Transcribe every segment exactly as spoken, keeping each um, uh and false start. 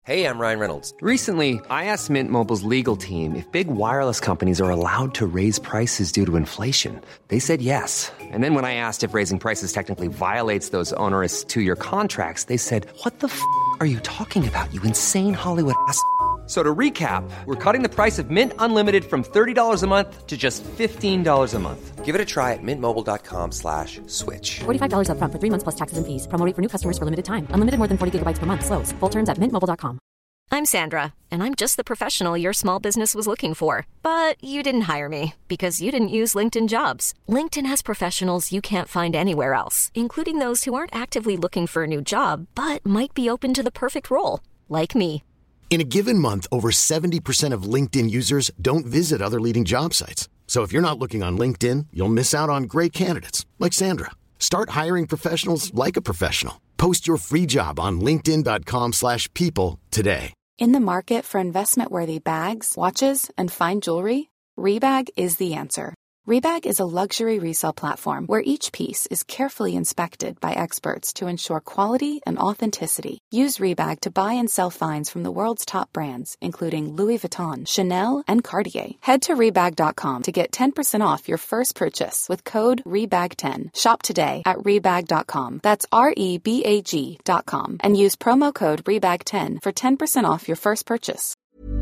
Hey, I'm Ryan Reynolds. Recently, I asked Mint Mobile's legal team if big wireless companies are allowed to raise prices due to inflation. They said yes. And then when I asked if raising prices technically violates those onerous two-year contracts, they said, what the f*** are you talking about, you insane Hollywood ass f- So to recap, we're cutting the price of Mint Unlimited from thirty dollars a month to just fifteen dollars a month. Give it a try at mintmobile.com slash switch. forty-five dollars up front for three months plus taxes and fees. Promo rate for new customers for limited time. Unlimited more than forty gigabytes per month. Slows full terms at mint mobile dot com. I'm Sandra, and I'm just the professional your small business was looking for. But you didn't hire me because you didn't use LinkedIn Jobs. LinkedIn has professionals you can't find anywhere else, including those who aren't actively looking for a new job, but might be open to the perfect role, like me. In a given month, over seventy percent of LinkedIn users don't visit other leading job sites. So if you're not looking on LinkedIn, you'll miss out on great candidates like Sandra. Start hiring professionals like a professional. Post your free job on linkedin.com slash people today. In the market for investment-worthy bags, watches, and fine jewelry, Rebag is the answer. Rebag is a luxury resale platform where each piece is carefully inspected by experts to ensure quality and authenticity. Use Rebag to buy and sell finds from the world's top brands, including Louis Vuitton, Chanel, and Cartier. Head to Rebag dot com to get ten percent off your first purchase with code Rebag ten. Shop today at Rebag dot com. That's R E B A G dot com. And use promo code Rebag ten for ten percent off your first purchase.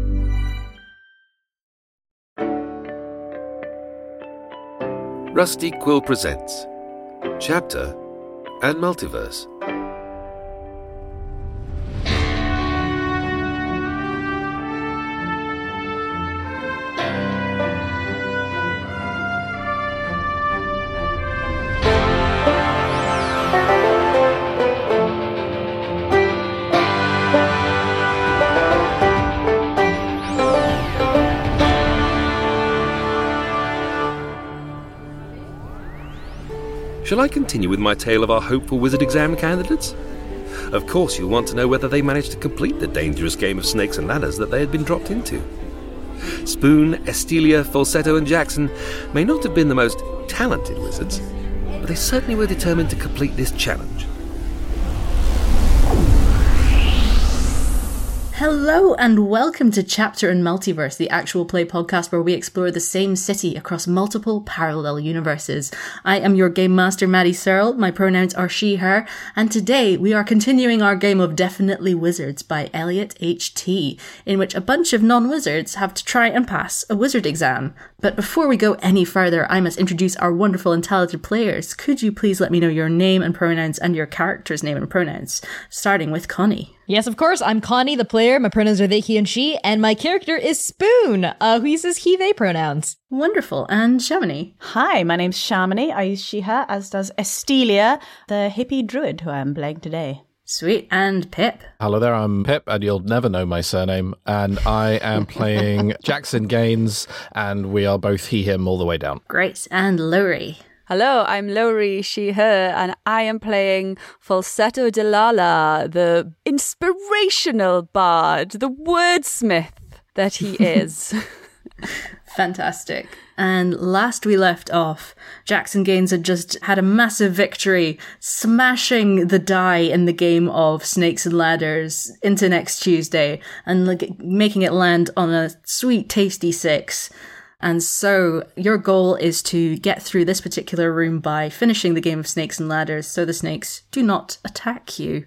Rusty Quill presents Chapter and Multiverse. Shall I continue with my tale of our hopeful wizard exam candidates? Of course you'll want to know whether they managed to complete the dangerous game of snakes and ladders that they had been dropped into. Spoon, Estelia, Falsetto and Jackson may not have been the most talented wizards, but they certainly were determined to complete this challenge. Hello and welcome to Chapter and Multiverse, the actual play podcast where we explore the same city across multiple parallel universes. I am your game master, Maddie Searle. My pronouns are she, her, and today we are continuing our game of Definitely Wizards by Elliot H T, in which a bunch of non-wizards have to try and pass a wizard exam. But before we go any further, I must introduce our wonderful and talented players. Could you please let me know your name and pronouns and your character's name and pronouns, starting with Connie? Yes, of course. I'm Connie, the player. My pronouns are they, he, and she, and my character is Spoon, uh, who uses he, they pronouns. Wonderful. And Shamini? Hi, my name's Shamini. I use she, her, as does Estelia, the hippie druid who I'm playing today. Sweet. And Pip? Hello there, I'm Pip, and you'll never know my surname, and I am playing Jackson Gaines, and we are both he, him all the way down. Great. And Lowry? Hello, I'm Lowry, she, her, and I am playing Falsetto Delala, the inspirational bard, the wordsmith that he is. Fantastic. And last we left off, Jackson Gaines had just had a massive victory, smashing the die in the game of Snakes and Ladders into next Tuesday, and like, making it land on a sweet, tasty six. And so your goal is to get through this particular room by finishing the game of Snakes and Ladders so the snakes do not attack you.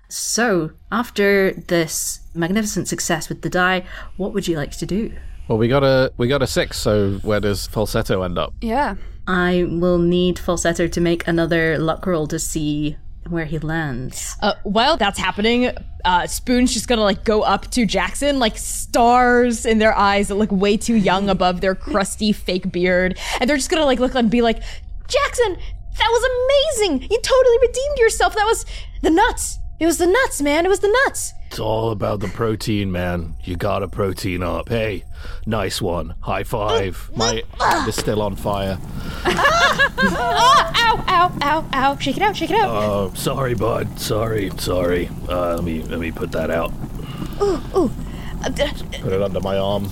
So after this magnificent success with the die, what would you like to do? Well, we got a we got a six, so where does Falsetto end up? Yeah. I will need Falsetto to make another luck roll to see where he lands. Uh, while that's happening, uh, Spoon's just gonna like go up to Jackson, like stars in their eyes that look way too young above their crusty fake beard, and they're just gonna like look and be like, Jackson, that was amazing! You totally redeemed yourself. That was the nuts. It was the nuts, man. It was the nuts. It's all about the protein, man. You gotta protein up. Hey, nice one. High five. My hand is still on fire. Oh, ow, ow, ow, ow. Shake it out, shake it out. Oh, sorry, bud. Sorry, sorry. Uh, let me let me put that out. Ooh, ooh. Uh, Put it under my arm.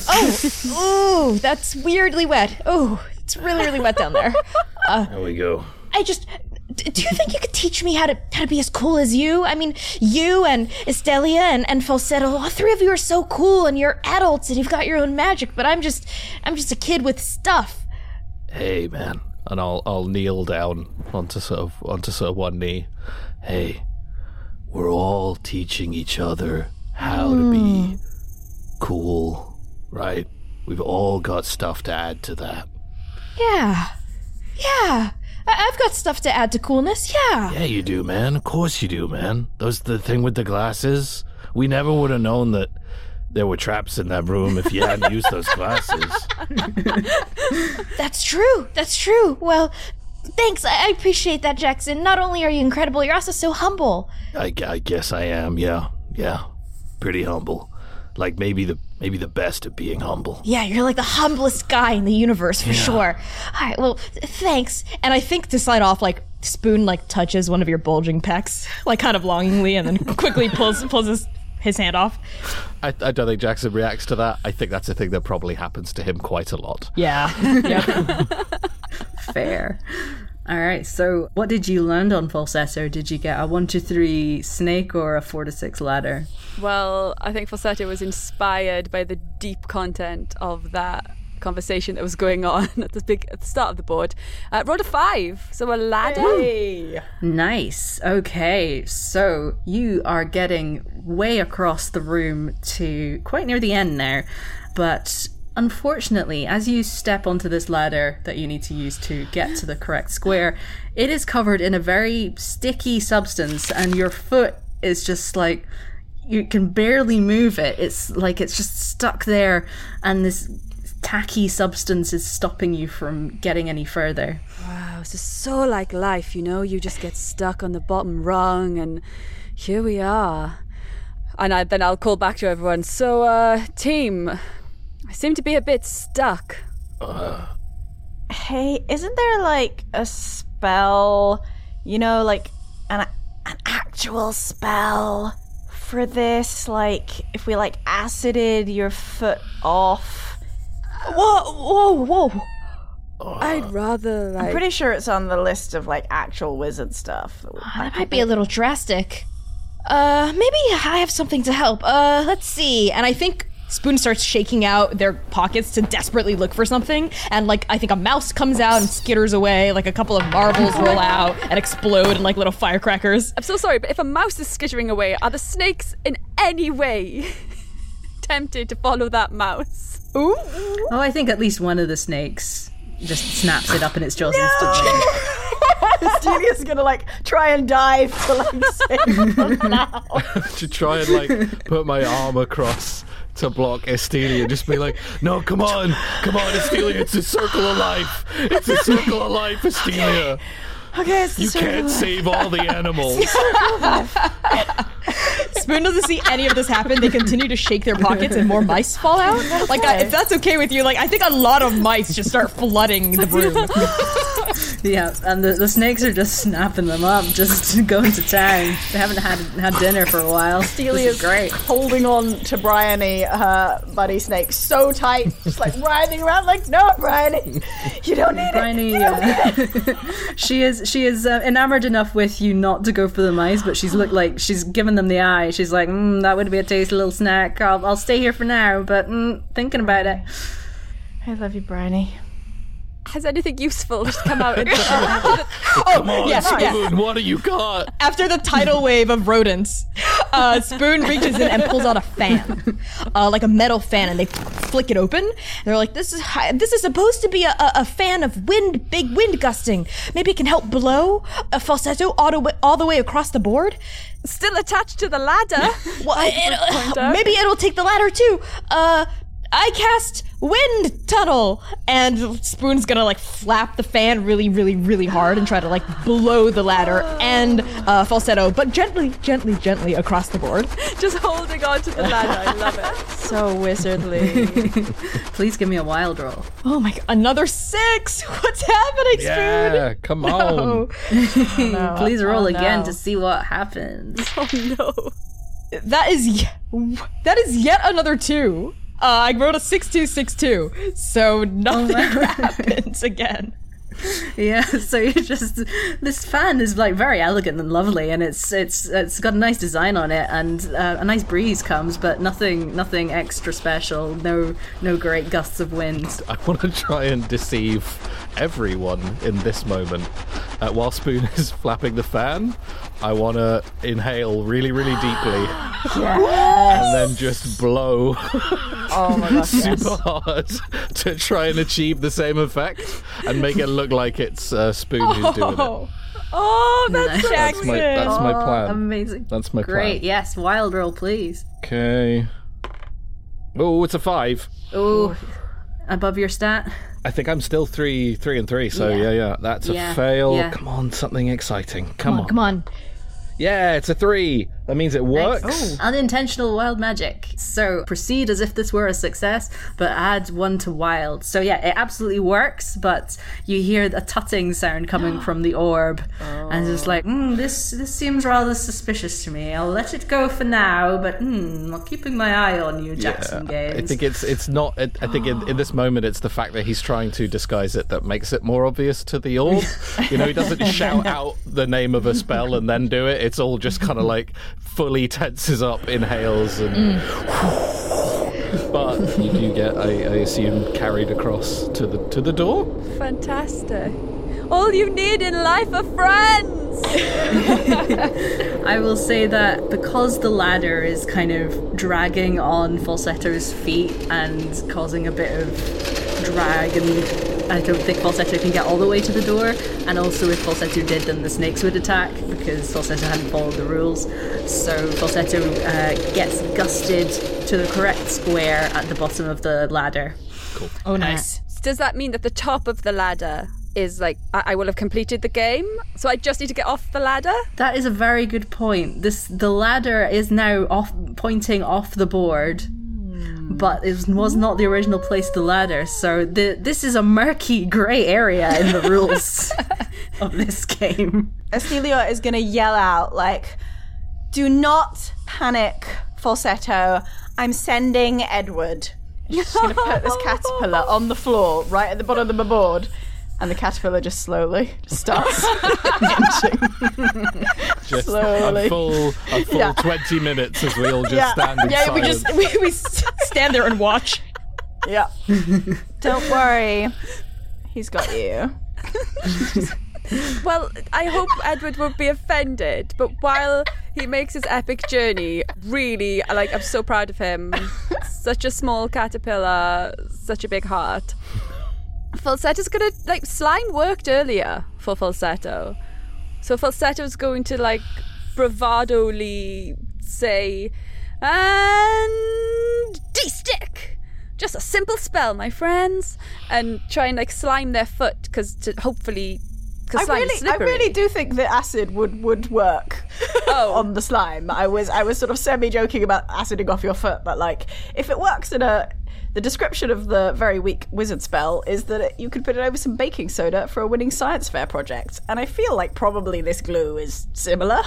Oh, ooh, that's weirdly wet. Oh, it's really, really wet down there. Uh, there we go. I just... d- do you think you could teach me how to how to be as cool as you? I mean, you and Estelia and, and Falsetto, all three of you are so cool, and you're adults, and you've got your own magic, but I'm just, I'm just a kid with stuff. Hey, man. And I'll I'll kneel down onto sort of onto sort of one knee. Hey, we're all teaching each other how mm. to be cool, right? We've all got stuff to add to that. Yeah. Yeah. I- I've got stuff to add to coolness, yeah. Yeah, you do, man. Of course you do, man. Those the thing with the glasses. We never would have known that there were traps in that room if you hadn't used those glasses. That's true. That's true. Well, thanks. I-, I appreciate that, Jackson. Not only are you incredible, you're also so humble. I, I guess I am, yeah. Yeah. Pretty humble. Like maybe the maybe the best at being humble. Yeah, you're like the humblest guy in the universe for yeah. sure. All right, well, th- thanks. And I think to slide off, like, Spoon, like, touches one of your bulging pecs, like, kind of longingly, and then quickly pulls pulls his, his hand off. I, I don't think Jackson reacts to that. I think that's a thing that probably happens to him quite a lot. Yeah. Fair. All right, so what did you land on, Falsetto? Did you get a one to three snake or a four to six ladder? Well, I think Falsetto was inspired by the deep content of that conversation that was going on at the big at the start of the board. Uh, rolled a five, so a ladder. Hey. Nice. Okay, so you are getting way across the room to quite near the end now, but unfortunately, as you step onto this ladder that you need to use to get to the correct square, it is covered in a very sticky substance, and your foot is just like, you can barely move it. It's like it's just stuck there, and this tacky substance is stopping you from getting any further. Wow, this is so like life, you know? You just get stuck on the bottom rung, and here we are. And I, then I'll call back to everyone. So, uh, team, I seem to be a bit stuck. Uh. Hey, isn't there, like, a spell, you know, like, an, an actual spell for this? Like, if we, like, acided your foot off? Whoa, whoa, whoa. Uh, I'd rather, like... I'm pretty sure it's on the list of, like, actual wizard stuff. That, oh, that might be a little drastic. Uh, maybe I have something to help. Uh, let's see. And I think Spoon starts shaking out their pockets to desperately look for something, and, like, I think a mouse comes out and skitters away, like a couple of marbles roll out and explode in, like, little firecrackers. I'm so sorry, but if a mouse is skittering away, are the snakes in any way tempted to follow that mouse? Ooh. Oh, I think at least one of the snakes just snaps it up in its jaws no! instantly. Estelia's gonna, like, try and dive to, like, save them now. To try and, like, put my arm across to block Estelia, just be like, no, come on, come on, Estelia, it's a circle of life. It's a circle of life, Estelia. Okay, it's the You can't life. save all the animals. Spoon doesn't see any of this happen. They continue to shake their pockets and more mice fall out. Like, I, if that's okay with you, like, I think a lot of mice just start flooding the room. Yeah, and the, the snakes are just snapping them up, just going to town. They haven't had had dinner for a while. Estelia is great. Holding on to Bryony, her buddy snake, so tight, just like writhing around like, no, Bryony, you don't need Bryony, it. Bryony, uh, she is she is uh, enamored enough with you not to go for the mice, but she's looked like she's given them the eye. She's like, mm, that would be a tasty little snack. I'll, I'll stay here for now, but mm, thinking about it. I love you, Bryony. Has anything useful just come out? And oh, come on, yeah, Spoon, yeah. what do you got? After the tidal wave of rodents, uh, Spoon reaches in and pulls out a fan, uh, like a metal fan, and they flick it open. They're like, "This is this is supposed to be a, a, a fan of wind, big wind gusting. Maybe it can help blow a falsetto all the way, all the way across the board." Still attached to the ladder. Well, it, maybe it'll take the ladder too. Uh, I cast wind tunnel, and Spoon's gonna like flap the fan really, really, really hard and try to like blow the ladder and uh, falsetto, but gently, gently, gently across the board. Just holding on to the ladder. I love it. So wizardly. Please give me a wild roll. Oh my god, another six! What's happening, Spoon? Yeah, come on. No. Oh, no. Please roll oh, again no. to see what happens. Oh no. That is that is yet another two. Uh, I wrote a six two six two, so nothing oh happens again. Yeah, so you just this fan is like very elegant and lovely, and it's it's it's got a nice design on it, and uh, a nice breeze comes, but nothing nothing extra special. No no great gusts of wind. I want to try and deceive everyone in this moment. Uh, while Spoon is flapping the fan, I want to inhale really really deeply, Yes. and then just blow Oh my gosh. super hard to try and achieve the same effect and make it look like it's uh, Spoon who's doing it. Oh, that's Nice. Jackson. That's my that's my Oh, plan. amazing. That's my Great, plan. yes, wild roll, please. Okay. Oh, it's a five. Oh, above your stat? I think I'm still three, three and three. So yeah, Yeah. yeah, that's a Yeah, fail. yeah. Come on, something exciting. Come, on. Come on. Yeah, it's a three. That means it works. Nice. Unintentional wild magic. So proceed as if this were a success, but add one to wild. So yeah, it absolutely works, but you hear a tutting sound coming from the orb, and it's just like, mm, this this seems rather suspicious to me. I'll let it go for now, but mm, I'm keeping my eye on you, Jackson Yeah, Gaines. I think it's it's not. It, I think in, in this moment, it's the fact that he's trying to disguise it that makes it more obvious to the orb. You know, he doesn't shout out the name of a spell and then do it. It's all just kind of like fully tenses up, inhales, and. But you do get, I, I assume, carried across to the to the door. Fantastic. All you need in life are friends. I will say that because the ladder is kind of dragging on Falsetto's feet and causing a bit of drag, and I don't think Falsetto can get all the way to the door, and also if Falsetto did, then the snakes would attack because Falsetto hadn't followed the rules. So Falsetto uh, gets gusted to the correct square at the bottom of the ladder. Cool. Oh, nice. Does that mean that the top of the ladder is like, I, I will have completed the game? So I just need to get off the ladder? That is a very good point. This the ladder is now off, pointing off the board, but it was not the original place of the ladder. So the, this is a murky grey area in the rules of this game. Estelia is going to yell out, like, do not panic, Falsetto. I'm sending Edward. She's going to put this caterpillar on the floor, right at the bottom of the board, and the caterpillar just slowly just starts inching. Just Slowly. a full, a full Yeah. twenty minutes as we all just Yeah. stand in Yeah, we silence. just we, we s- stand there and watch. Yeah. Don't worry. He's got you. Well, I hope Edward won't be offended, but while he makes his epic journey, really, like, I'm so proud of him. Such a small caterpillar, such a big heart. Falsetto's gonna, like, slime worked earlier for Falsetto. So Falsetto's going to, like, bravadoly say, and D-stick! Just a simple spell, my friends. And try and, like, slime their foot, because to hopefully... I slime is really, I slippery. really do think that acid would, would work Oh. on the slime. I was I was sort of semi joking about aciding off your foot, but like if it works in a, the description of the very weak wizard spell is that it, you could put it over some baking soda for a winning science fair project, and I feel like probably this glue is similar.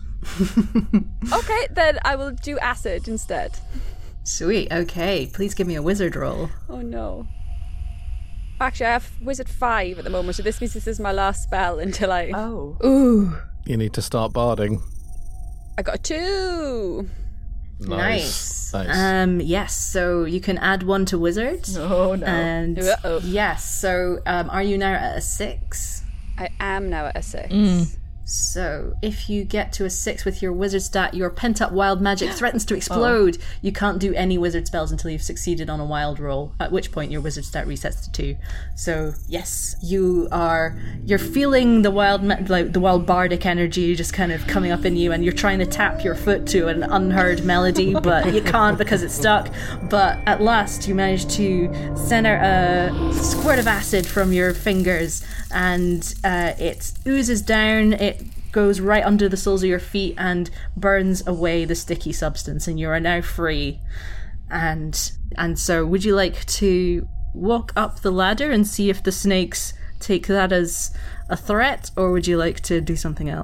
Okay, then I will do acid instead. Sweet, okay. Please give me a wizard roll. Oh no. Actually, I have wizard five at the moment, so this means this is my last spell until I. Oh. Ooh. You need to start barding. I got a two. Nice. Nice. Um, yes, so you can add one to wizard. Oh no. And Uh-oh. yes, so um, are you now at a six? I am now at a six. So if you get to a six with your wizard stat, your pent-up wild magic threatens to explode. You can't do any wizard spells until you've succeeded on a wild roll, at which point your wizard stat resets to two. So yes, you are you're feeling the wild ma- like the wild bardic energy just kind of coming up in you, and you're trying to tap your foot to an unheard melody, but you can't because it's stuck. But at last you manage to send out a squirt of acid from your fingers, and uh, it oozes down. It goes right under the soles of your feet and burns away the sticky substance, and you are now free. And and so would you like to walk up the ladder and see if the snakes take that as a threat, or would you like to do something else?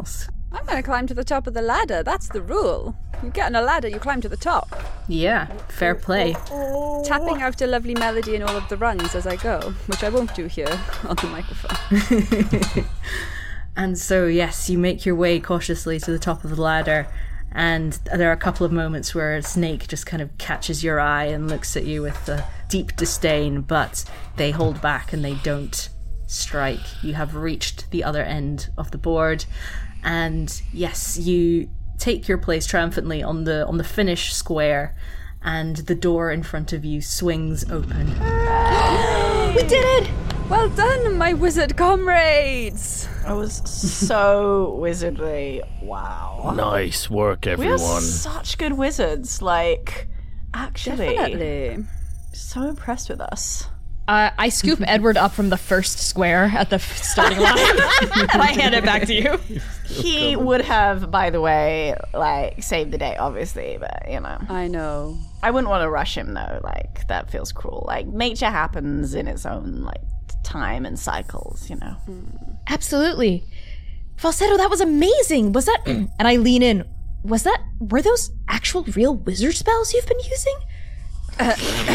I'm going to climb to the top of the ladder. That's the rule. You get on a ladder, you climb to the top. Yeah, fair play. Tapping out a lovely melody in all of the rungs as I go, which I won't do here on the microphone. And so, yes, you make your way cautiously to the top of the ladder, and there are a couple of moments where Snake just kind of catches your eye and looks at you with a deep disdain, but they hold back and they don't strike. You have reached the other end of the board, and yes, you take your place triumphantly on the on the finish square, and the door in front of you swings open. We did it! Well done, my wizard comrades! I was so wizardly. Wow. Nice work, We everyone. are such good wizards. Like, actually. Definitely. So impressed with us. Uh, I scoop Edward up from the first square at the f- starting line, and I hand it back to you. He would have, by the way, like, saved the day, obviously, but, you know. I know. I wouldn't want to rush him, though. Like, that feels cruel. Like, nature happens in its own, like, time and cycles, you know. Absolutely. Falsetto, that was amazing. Was that... and I lean in. Was that... Were those actual real wizard spells you've been using? uh,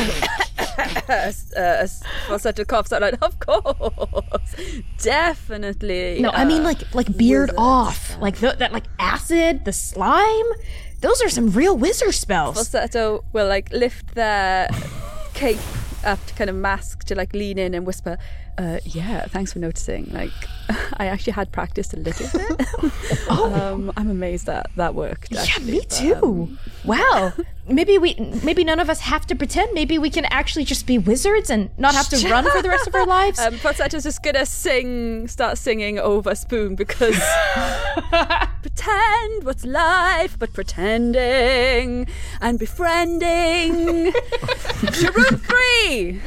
uh, falsetto coughs out loud. Of course, definitely. No, I mean uh, like like beard wizard off, spells. like the, that like acid, the slime. Those are some real wizard spells. Falsetto will like lift their cape up to kind of mask, to like lean in and whisper, uh, yeah, thanks for noticing. Like, I actually had practiced a little bit. Oh. um, I'm amazed that that worked. Yeah, actually, me but, too. um, Wow. Maybe we, maybe none of us have to pretend. Maybe we can actually just be wizards and not have to run for the rest of our lives. Um, Falsetto's just gonna sing, start singing over Spoon because pretend what's life but pretending and befriending. To room three.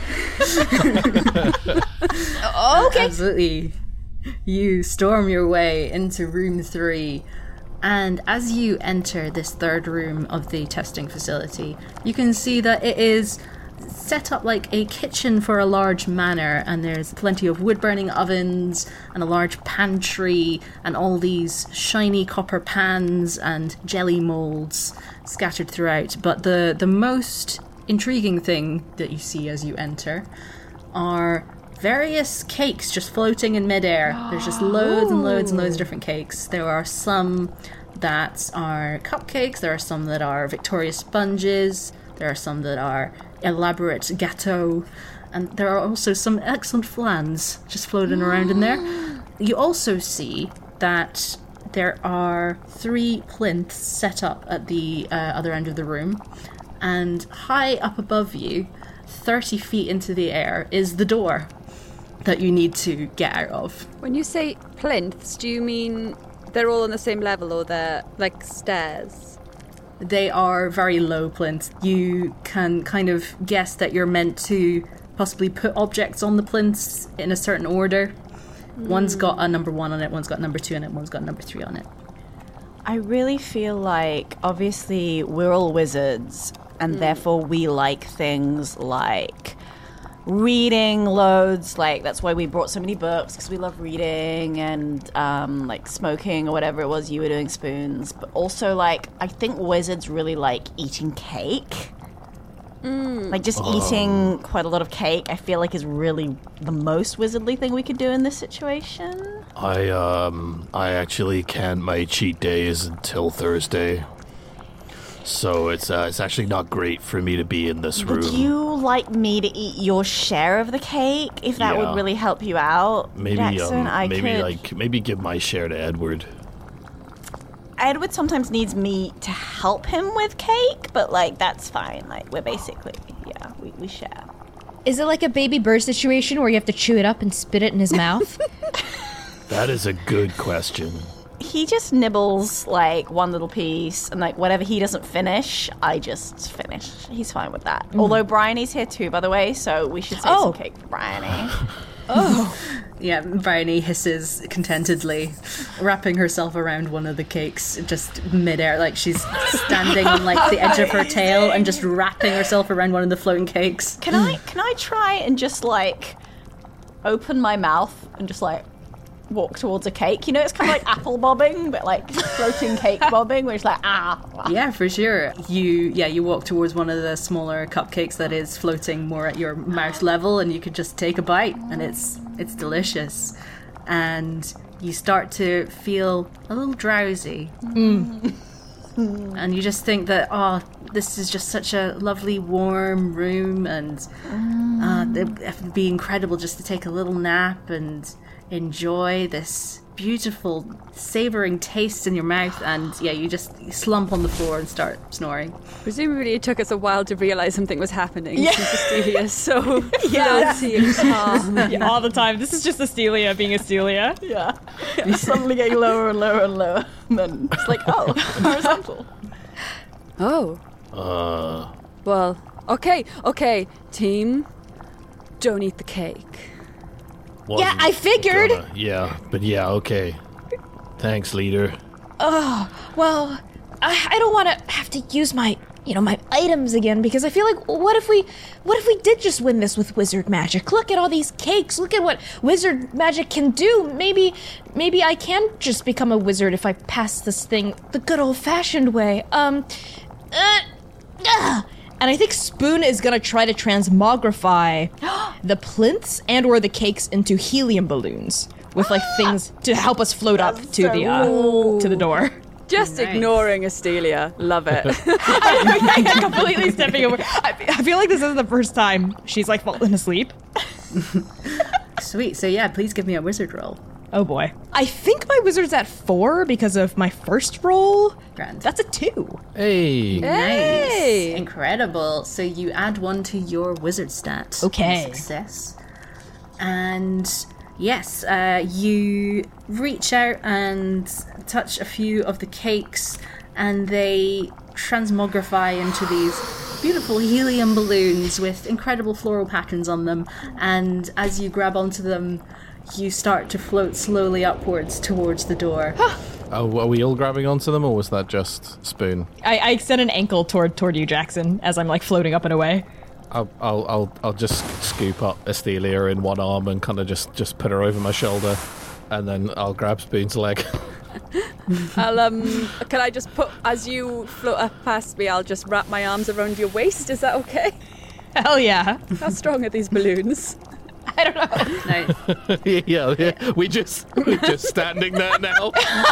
Okay. Absolutely. You storm your way into room three, and as you enter this third room of the testing facility, you can see that it is set up like a kitchen for a large manor, and there's plenty of wood-burning ovens and a large pantry and all these shiny copper pans and jelly molds scattered throughout. But the, the most intriguing thing that you see as you enter are various cakes just floating in midair. There's just loads and loads and loads of different cakes. There are some that are cupcakes, there are some that are Victoria sponges, there are some that are elaborate gâteaux, and there are also some excellent flans just floating around in there. You also see that there are three plinths set up at the uh, other end of the room, and high up above you, thirty feet into the air, is the door that you need to get out of. When you say plinths, do you mean they're all on the same level or they're like stairs? They are very low plinths. You can kind of guess that you're meant to possibly put objects on the plinths in a certain order. Mm. One's got a number one on it, one's got number two on it, one's got number three on it. I really feel like, obviously, we're all wizards, and mm. therefore we like things like reading loads. Like, that's why we brought so many books, because we love reading, and um, like smoking or whatever it was you were doing, Spoons. But also, like, I think wizards really like eating cake. Mm. Like, just oh. eating quite a lot of cake, I feel like, is really the most wizardly thing we could do in this situation. I, um, I actually can't. My cheat day is until Thursday. So it's uh, it's actually not great for me to be in this room. Would you like me to eat your share of the cake, if that Yeah. would really help you out, Maybe, Jackson? um, I maybe could... like maybe give my share to Edward. Edward sometimes needs me to help him with cake, but like that's fine. Like we're basically, yeah, we, we share. Is it like a baby bird situation where you have to chew it up and spit it in his mouth? That is a good question. He just nibbles like one little piece, and like whatever he doesn't finish, I just finish. He's fine with that. Mm. Although Bryony's here too, by the way, so we should save Oh. some cake for Bryony. Oh. Yeah, Bryony hisses contentedly, wrapping herself around one of the cakes just midair, like she's standing on like the edge of her tail and just wrapping herself around one of the floating cakes. Can I can I try and just like open my mouth and just like walk towards a cake. You know, it's kind of like apple bobbing, but like floating cake bobbing, where it's like, ah. Yeah, for sure. You, yeah, you walk towards one of the smaller cupcakes that is floating more at your mouth level, and you could just take a bite, and it's it's delicious. And you start to feel a little drowsy. Mm. And you just think that, oh, this is just such a lovely, warm room, and uh, it would be incredible just to take a little nap and enjoy this beautiful, savouring taste in your mouth. And yeah, you just slump on the floor and start snoring. Presumably it took us a while to realise something was happening. Yeah. Since Astelia is so Yeah. floaty and calm. Yeah, all the time. This is just Astelia being Astelia. Yeah. yeah. Suddenly getting lower and lower and lower. And then it's like, oh, horizontal. Oh. Uh. Well, okay, okay, team. Don't eat the cake. Yeah, I figured. Gonna, yeah, but yeah, okay. Thanks, leader. Oh, well, I, I don't want to have to use my, you know, my items again, because I feel like, what if we, what if we did just win this with wizard magic? Look at all these cakes. Look at what wizard magic can do. Maybe, maybe I can just become a wizard if I pass this thing the good old-fashioned way. Um, uh, uh. And I think Spoon is gonna try to transmogrify the plinths and or the cakes into helium balloons with like things to help us float up to so the uh, to the door. Just Nice. ignoring Astelia. Love it. I'm completely stepping over. I, I feel like this is the first time she's like fallen asleep. Sweet. So yeah, please give me a wizard roll. Oh boy. I think my wizard's at four because of my first roll. Grand. That's a two. Hey. Hey! Nice. Incredible. So you add one to your wizard stat. Okay. Success. And yes, uh, you reach out and touch a few of the cakes, and they transmogrify into these beautiful helium balloons with incredible floral patterns on them. And as you grab onto them, you start to float slowly upwards towards the door. Oh, are we all grabbing onto them, or was that just Spoon? I, I extend an ankle toward toward you, Jackson, as I'm like floating up and away. I'll, I'll, I'll, I'll just scoop up Astelia in one arm and kind of just, just put her over my shoulder, and then I'll grab Spoon's leg. I'll, um, can I just put, as you float up past me, I'll just wrap my arms around your waist, is that okay? Hell yeah. How strong are these balloons? I don't know. Now, yeah, yeah, we just, we're just standing there now.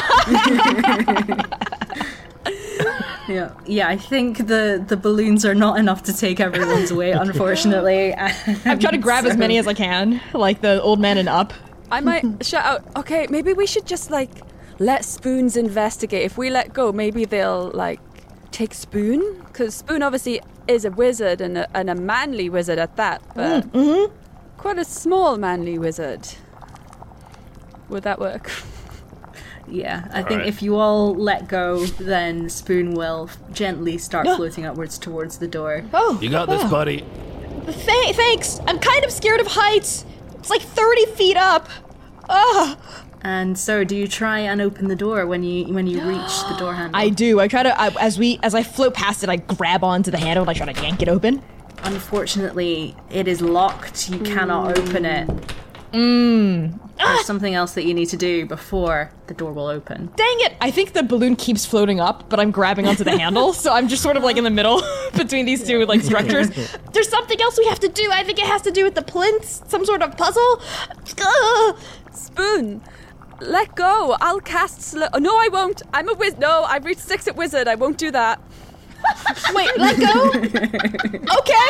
yeah, yeah. I think the the balloons are not enough to take everyone's weight, unfortunately. I'm trying to grab as many as I can, like the old man and up. I might shout out, okay, maybe we should just, like, let Spoons investigate. If we let go, maybe they'll, like, take Spoon? Because Spoon obviously is a wizard, and a, and a manly wizard at that, but Mm-hmm. quite a small manly wizard. Would that work? Yeah, I All think right. if you all let go, then Spoon will gently start floating upwards towards the door. Oh, You got this, oh. buddy. Th- thanks. I'm kind of scared of heights. It's like thirty feet up. Ugh. And so, do you try and open the door when you when you reach the door handle? I do. I try to I, as we as I float past it, I grab onto the handle and I try to yank it open. Unfortunately, it is locked. You cannot open it. Mmm. There's something else that you need to do before the door will open. Dang it! I think the balloon keeps floating up, but I'm grabbing onto the handle, so I'm just sort of like in the middle between these two like structures. There's something else we have to do. I think it has to do with the plinths, some sort of puzzle. Ugh. Spoon, let go. I'll cast slow. Oh, no, I won't. I'm a wizard. No, I've reached six at wizard. I won't do that. Wait, let go? Okay.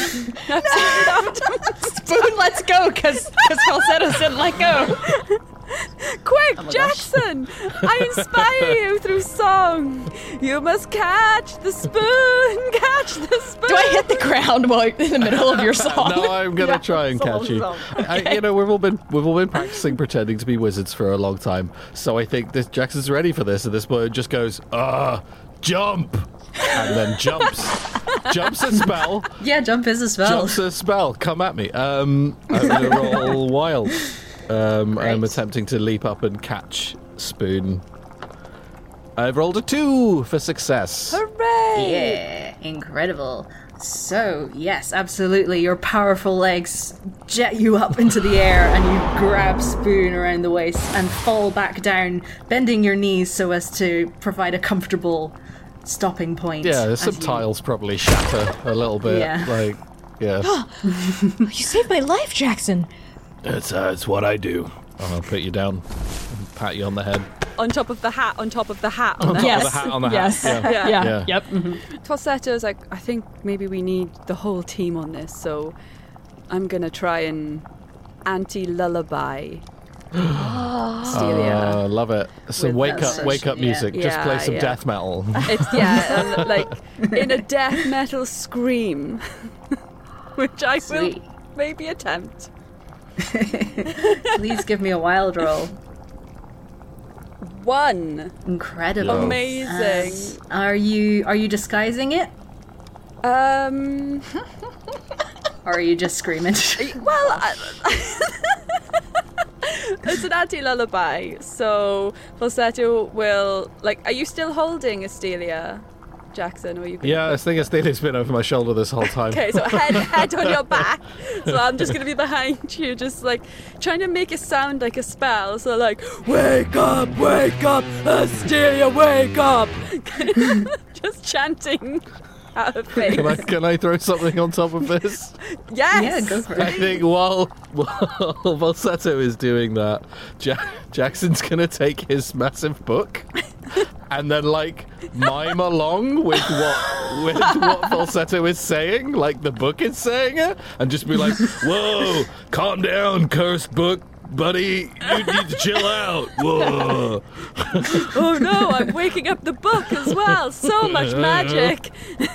Spoon, let's go, because Falsetto said let go. Quick, Oh Jackson! I inspire you through song. You must catch the spoon. Catch the spoon. Do I hit the ground while you're in the middle of your song? No, I'm gonna Yeah, try and song, catch you. song. I, you know, we've all been we've all been practicing pretending to be wizards for a long time, so I think this Jackson's ready for this. And this boy just goes, "Ah, jump!" and then jumps, jumps a spell, Yeah, jump is a spell. jumps a spell. Come at me. Um, I'm gonna roll wild. Um, I'm Great. attempting to leap up and catch Spoon. I've rolled a two for success. Hooray! Yeah, incredible. So, yes, absolutely. Your powerful legs jet you up into the air and you grab Spoon around the waist and fall back down, bending your knees so as to provide a comfortable stopping point. Yeah, the as some you- tiles probably shatter a little bit. Yeah. Like, yeah. You saved my life, Jackson. It's, uh, it's what I do. I'll put you down and pat you on the head. On top of the hat, on top of the hat. On, On the top hat. of the hat on the Yes. hat. Yeah. Yeah. Yeah. Yeah. Yep. Falsetto's like, I think maybe we need the whole team on this, so I'm gonna try and anti-lullaby Stelia. Oh, love it. Some With wake that up, wake up session, music. yeah. Just play Yeah, some yeah. death metal. It's, yeah, and, like, in a death metal scream, which I Sweet. will maybe attempt. Please give me a wild roll. One. Incredible. Amazing. And are you are you disguising it? Um. Or are you just screaming? Well, I, it's an anti-lullaby, so Falsetto will, like, are you still holding Estelia, Jackson, or are you gonna Yeah, I think Estelia's been over my shoulder this whole time. Okay, so head head on your back. So I'm just gonna be behind you, just like trying to make it sound like a spell. So like, wake up, wake up, Estelia, wake up. Just chanting out of face. Can I, can I throw something on top of this? Yes. Yeah, go for I it. think while, while Falsetto is doing that, ja- Jackson's going to take his massive book and then, like, mime along with what with what Falsetto is saying, like the book is saying it, and just be like, whoa, calm down, cursed book. Buddy, you need to chill out. Whoa. Oh no, I'm waking up the book as well. So much magic.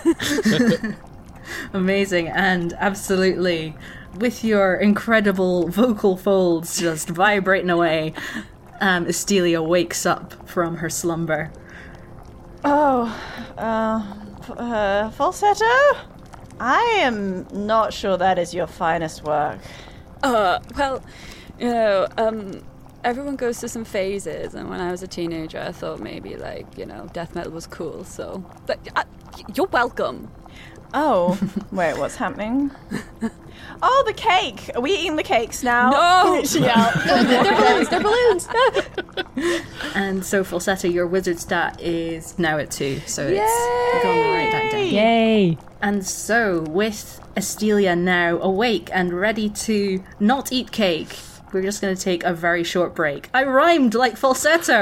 Amazing, and absolutely, with your incredible vocal folds just vibrating away, um, Estelia wakes up from her slumber. Oh, uh, f- uh, Falsetto? I am not sure that is your finest work. Uh, well, you know, um, everyone goes through some phases, and when I was a teenager, I thought maybe, like, you know, death metal was cool, so... But, uh, you're welcome. Oh, wait, what's happening? Oh, the cake! Are we eating the cakes now? No! She yelled. They're balloons. They're balloons. And so, Falsetto, your wizard stat is now at two, so it's gone right back down. Yay. And so, with Estelia now awake and ready to not eat cake, we're just going to take a very short break. I rhymed like Falsetto!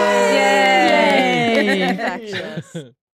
Yay!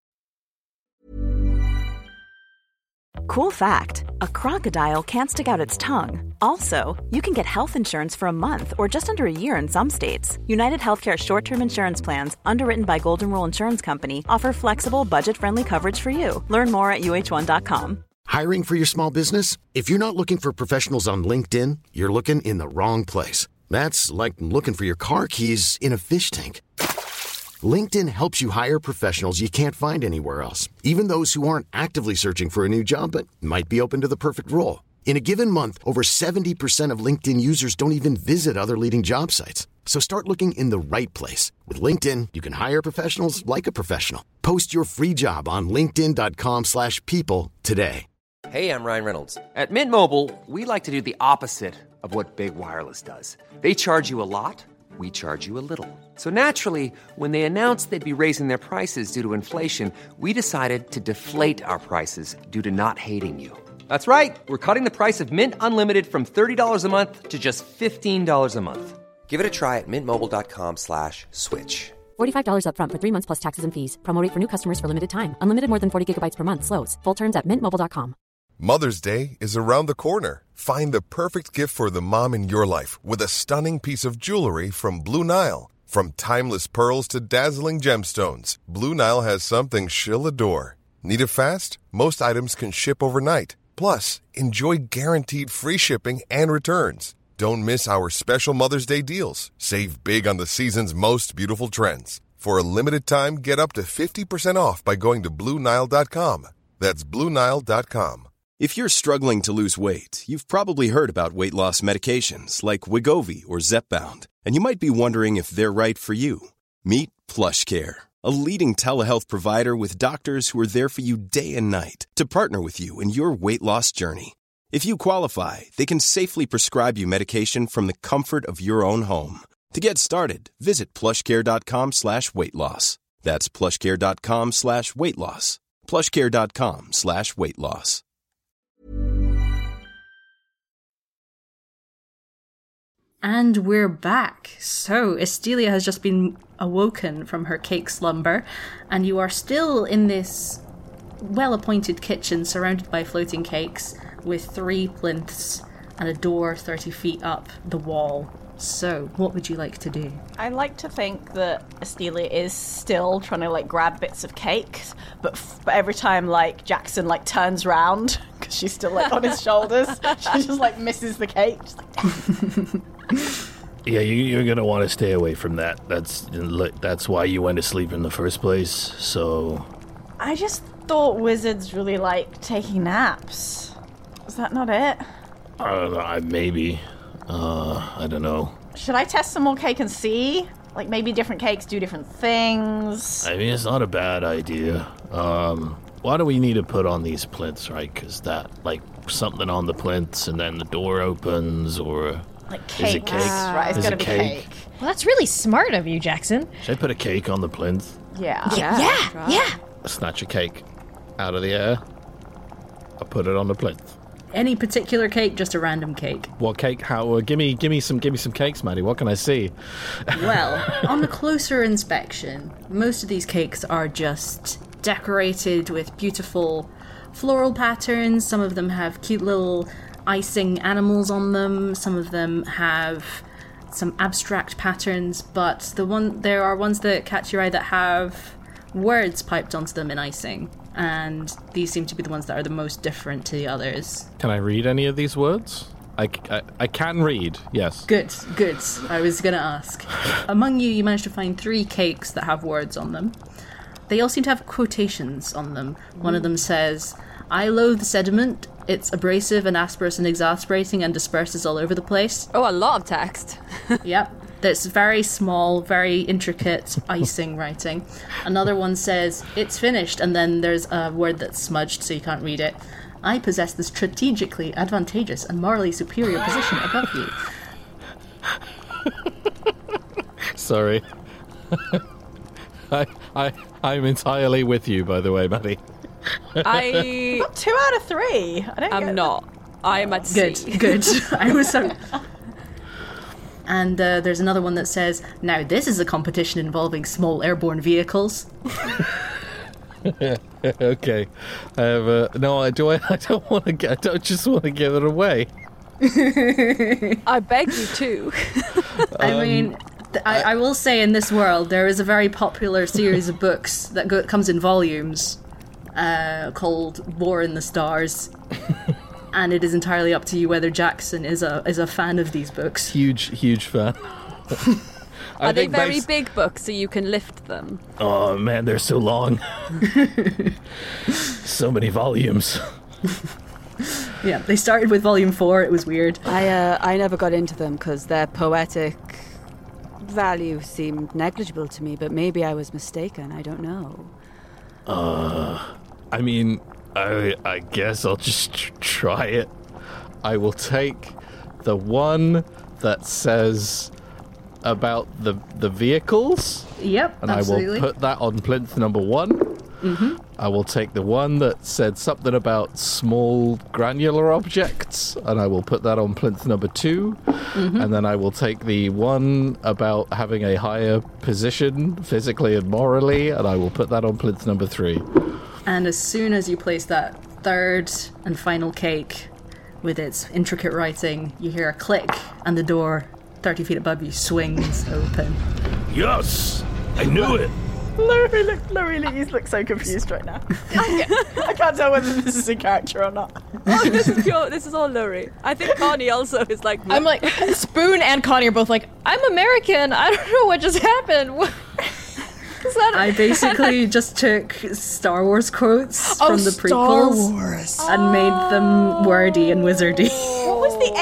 Cool fact, a crocodile can't stick out its tongue. Also, you can get health insurance for a month or just under a year in some states. United Healthcare short-term insurance plans, underwritten by Golden Rule Insurance Company, offer flexible, budget-friendly coverage for you. Learn more at U H one dot com. Hiring for your small business? If you're not looking for professionals on LinkedIn, you're looking in the wrong place. That's like looking for your car keys in a fish tank. LinkedIn helps you hire professionals you can't find anywhere else, even those who aren't actively searching for a new job but might be open to the perfect role. In a given month, over seventy percent of LinkedIn users don't even visit other leading job sites. So start looking in the right place. With LinkedIn, you can hire professionals like a professional. Post your free job on linkedin dot com slash people today. Hey, I'm Ryan Reynolds. At Mint Mobile, we like to do the opposite of what Big Wireless does. They charge you a lot, we charge you a little. So naturally, when they announced they'd be raising their prices due to inflation, we decided to deflate our prices due to not hating you. That's right. We're cutting the price of Mint Unlimited from thirty dollars a month to just fifteen dollars a month. Give it a try at mintmobile.com slash switch. forty-five dollars up front for three months plus taxes and fees. Promo rate for new customers for limited time. Unlimited more than forty gigabytes per month. Slows full terms at mint mobile dot com. Mother's Day is around the corner. Find the perfect gift for the mom in your life with a stunning piece of jewelry from Blue Nile. From timeless pearls to dazzling gemstones, Blue Nile has something she'll adore. Need it fast? Most items can ship overnight. Plus, enjoy guaranteed free shipping and returns. Don't miss our special Mother's Day deals. Save big on the season's most beautiful trends. For a limited time, get up to fifty percent off by going to blue nile dot com. That's blue nile dot com. If you're struggling to lose weight, you've probably heard about weight loss medications like Wegovy or Zepbound, and you might be wondering if they're right for you. Meet PlushCare, a leading telehealth provider with doctors who are there for you day and night to partner with you in your weight loss journey. If you qualify, they can safely prescribe you medication from the comfort of your own home. To get started, visit plushcare.com slash weight loss. That's plushcare.com slash weight loss. plushcare.com slash weight loss. And we're back. So, Estelia has just been awoken from her cake slumber, and you are still in this well-appointed kitchen surrounded by floating cakes with three plinths and a door thirty feet up the wall. So, what would you like to do? I like to think that Estelia is still trying to like grab bits of cakes, but, f- but every time like Jackson like turns round because she's still like on his shoulders, she just like misses the cake. She's like, damn. Yeah, you, you're gonna want to stay away from that. That's that's why you went to sleep in the first place. So, I just thought wizards really like taking naps. Is that not it? Uh, maybe. Uh, I don't know. Should I test some more cake and see? Like maybe different cakes do different things. I mean, it's not a bad idea. Um, why do we need to put on these plinths, right? Because that, like, something on the plinths and then the door opens, or like cake. Is it cake? Ah, right, it's Is gotta it be cake? cake. Well, that's really smart of you, Jackson. Should I put a cake on the plinth? Yeah. Yeah, yeah, right. yeah. Snatch a cake out of the air. I put it on the plinth. Any particular cake, just a random cake. What cake? How? Uh, give me, give me some, give me some cakes, Maddie. What can I see? Well, on a closer inspection, most of these cakes are just decorated with beautiful floral patterns. Some of them have cute little icing animals on them. Some of them have some abstract patterns, but the one there are ones that catch your eye that have words piped onto them in icing. And these seem to be the ones that are the most different to the others. Can I read any of these words? I, I, I can read, yes. Good, good. I was going to ask. Among you, you managed to find three cakes that have words on them. They all seem to have quotations on them. One of them says, "I loathe sediment. It's abrasive and asperous and exasperating and disperses all over the place." Oh, a lot of text. Yep. That's very small, very intricate icing writing. Another one says, "It's finished," and then there's a word that's smudged so you can't read it. "I possess the strategically advantageous and morally superior position above you." Sorry. I, I, I'm entirely with you, by the way, Maddie. I... Got two out of three. I don't I'm get not. I am at Good, sea. good. I was so... And uh, there's another one that says, "Now this is a competition involving small airborne vehicles." Okay. I have a... No, I do. I, I don't want to get... I don't just want to give it away. I beg you to. I Um, mean... th- I, I will say in this world there is a very popular series of books that go, comes in volumes uh, called War in the Stars. And it is entirely up to you whether Jackson is a is a fan of these books. Huge, huge fan. I Are they think very bas- big books so you can lift them? Oh, man, they're so long. So many volumes. Yeah, they started with volume four. It was weird. I uh, I never got into them because their poetic value seemed negligible to me, but maybe I was mistaken. I don't know. Uh, I mean, I I guess I'll just tr- try it. I will take the one that says about the the vehicles. Yep, and absolutely. I will put that on plinth number one. Mm-hmm. I will take the one that said something about small granular objects, and I will put that on plinth number two. Mm-hmm. And then I will take the one about having a higher position physically and morally, and I will put that on plinth number three. And as soon as you place that third and final cake with its intricate writing, you hear a click, and the door thirty feet above you swings open. Yes! I knew it! Laurie, look, Laurie, you look so confused right now. I can't, I can't tell whether this is a character or not. Oh, this is pure. This is all Lurie. I think Connie also is like. I'm like, Spoon and Connie are both like, I'm American. I don't know what just happened. What? Is that I basically just took Star Wars quotes Oh, from the Star prequels Wars. and made them wordy and wizardy. What was the end? What